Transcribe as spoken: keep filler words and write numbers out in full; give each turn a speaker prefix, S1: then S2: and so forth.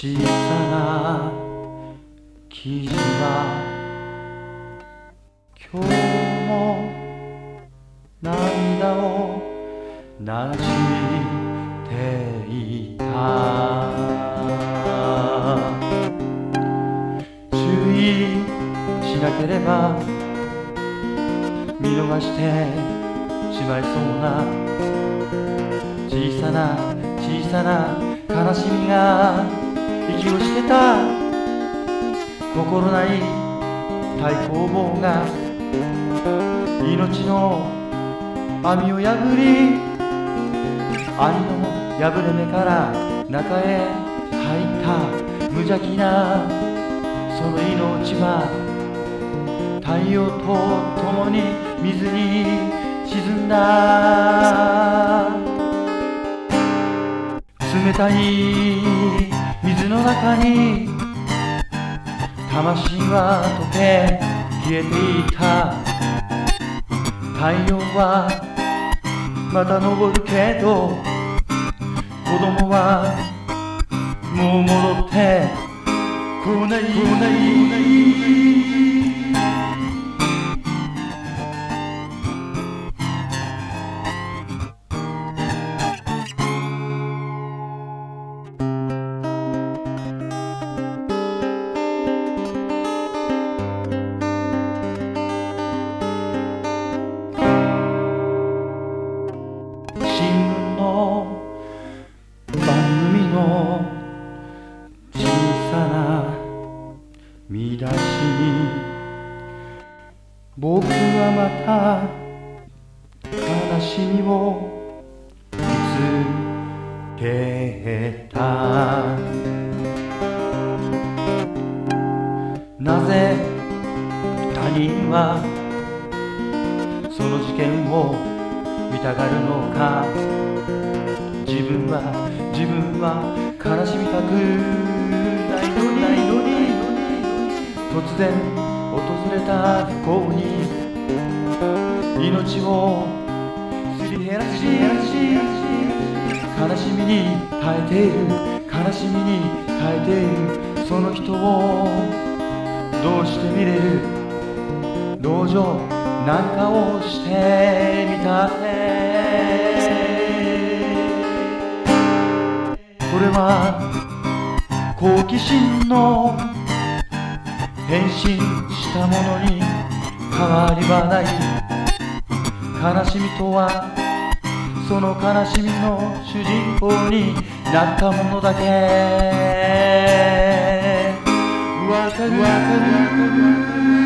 S1: 小さな記事は今日も涙を流していた。注意しなければ見逃してしまいそうな小さな小さな悲しみが息をしてた。心ない太鼓棒が命の網を破り、網の破れ目から中へ入った無邪気なその命は太陽と共に水に沈んだ。冷たい水の中に魂は溶け消えていた。太陽はまた昇るけど子供はもう戻ってこないこない。新聞の番組の小さな見出しに僕はまた悲しみを見つけた。なぜ他人はその事件を見たがるのか。自分は自分は悲しみたくないのにないのに突然訪れた不幸に命をすり減らし悲しみに耐えている悲しみに耐えているその人をどうして見れる。同情なんかをしてみたって。これは好奇心の変身したものに変わりはない。悲しみとはその悲しみの主人公になったものだけわかるわかる